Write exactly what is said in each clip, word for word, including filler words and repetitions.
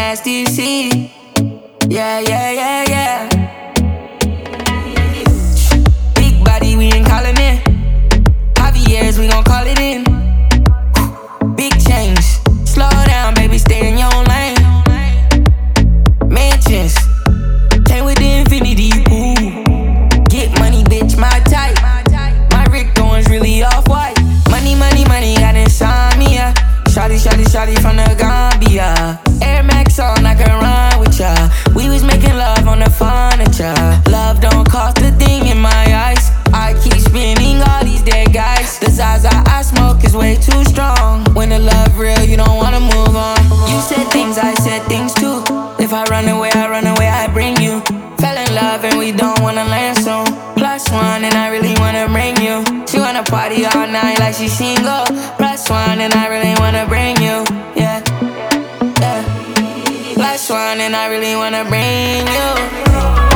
nasty C. Yeah, yeah, yeah, yeah. Big body, we ain't calling in. Javier's, we gon' call it in. Big change, slow down, baby, stay in your own lane. Mansions, came with the infinity, ooh. Get money, bitch, my type. My Rick Owens really off-white. Money, money, money, got insomnia. Shawty, shawty, shawty from the Gambia. Air Max on, I can run with ya. We was making love on the furniture. Love don't cost a thing in my eyes. I keep spinning all these dead guys. The Zaza I smoke is way too strong. When the love real, you don't wanna move on. You said things, I said things too. If I run away, I run away, I bring you. Fell in love and we don't wanna land soon. Plus one and I really wanna bring you. She wanna party all night like she single. Plus one and I really wanna bring you. Yeah, yeah. Plus one and I really wanna bring you.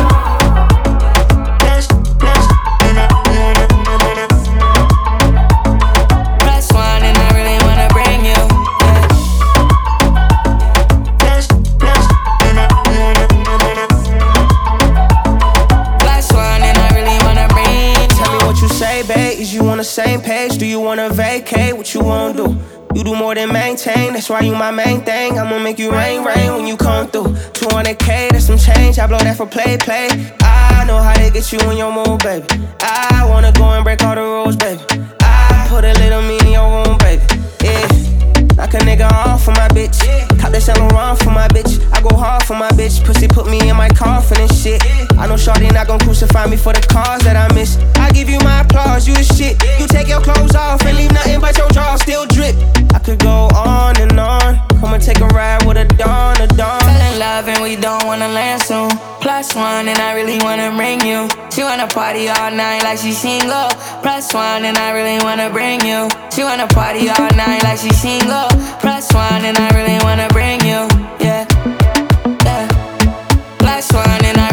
Is you on the same page? Do you wanna vacate? What you wanna do? You do more than maintain, that's why you my main thing. I'ma make you rain, rain when you come through. two hundred K, that's some change, I blow that for play, play. I know how to get you in your mood, baby. I wanna go and break all the rules, baby. I put a little me in your room, baby. Yeah, knock a nigga off for my bitch. Cop that Saint Laurent for my bitch. I go hard for my bitch. Pussy put me in my coffin and shit. I know shawty not gon' crucify me for the cause that I miss. I give you my applause, you the shit. You take your clothes off and leave nothing but your drawers still drip. I could go on and on. Come and take a ride with a dawn, a dawn. Fell in love and we don't wanna land soon. Plus one and I really wanna bring you. She wanna party all night like she single. Plus one and I really wanna bring you. She wanna party all night like she single. Plus one and I really wanna bring you. Yeah, yeah. Plus one and I